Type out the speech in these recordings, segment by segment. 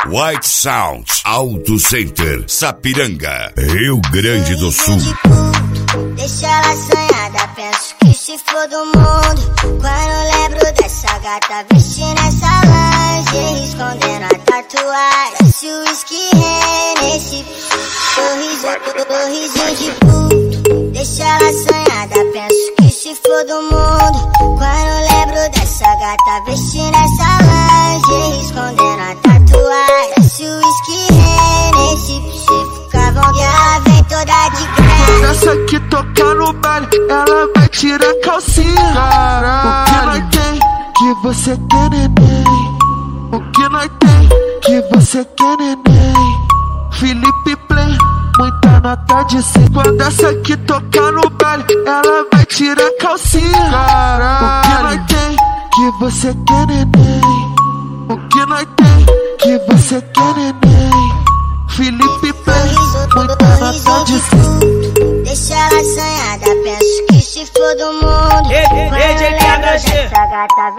White Sounds Auto Center, Sapiranga, Rio Grande do Sul. Deixa ela assanhada, penso que se for do mundo. Quando lembro dessa gata vestindo essa lingerie, escondendo a tatuagem, esse whisky nesse sorriso de puto. Deixa ela assanhada, penso que se for do mundo. Quando lembro dessa gata vestindo essa lingerie, escondendo a tatuagem, esse whisky nesse você fica bom que ela vem toda de graça. Essa que toca no baile, ela vai tirar a calcinha. Caralho. O que nós tem que você quer, neném? O que nós tem que você quer, neném? Felipe Play, muita nota de 100. Quando essa que toca no baile, ela vai tirar a calcinha. Caralho. O que nós tem que você quer, neném? O que nós tem que você quer, neném? Felipe Play, muita nota de 100. Deixa ela assanhada, penso que se for do mundo. Quando lembro dessa gata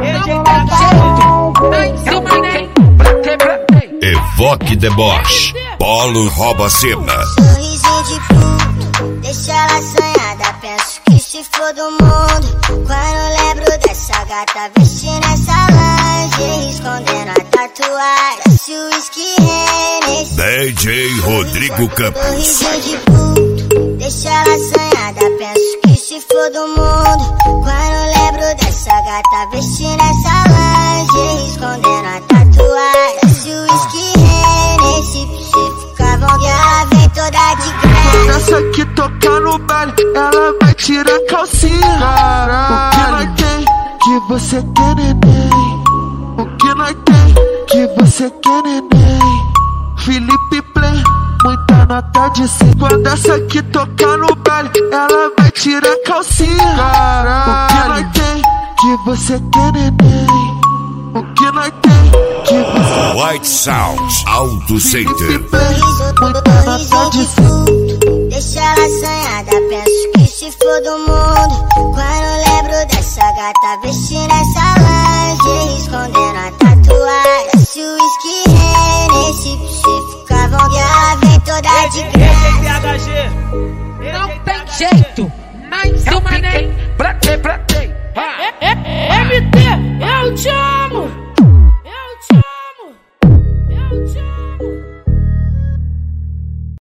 Evoque Deboche, Polo rouba cena. sorriso de puto. Deixa ela assanhada, penso que se for do mundo. Quando lembro dessa gata vestindo essa lingerie, escondendo a tatuagem, esse whisky nesse DJ Rodrigo Campos. sorriso de puto. Deixa ela assanhada, penso que se for do mundo. Quando lembro dessa gata vestindo essa lingerie, escondendo a tatuagem, esse whisky nesse você fica bom que ela vem toda de graça. Essa que toca no baile, ela vai tirar a calcinha. Caralho. O que nós tem que você quer, neném? O que nós tem que você quer, neném? Felipe Play, muita nota de 100. Quando essa que toca no baile, ela vai tirar a calcinha. Caralho. O que nós tem que você quer, neném? O que nós tem que você... White Sounds Auto Center. Felipe Play, muita nota de 100. Deixa ela assanhada, penso que se for do mundo. Quando lembro dessa gata vestindo essa lingerie, escondendo a tatuagem, esse whisky nesse você fica bom que ela vem toda de graça. Não tem jeito, mais uma nem. MT, eu te amo.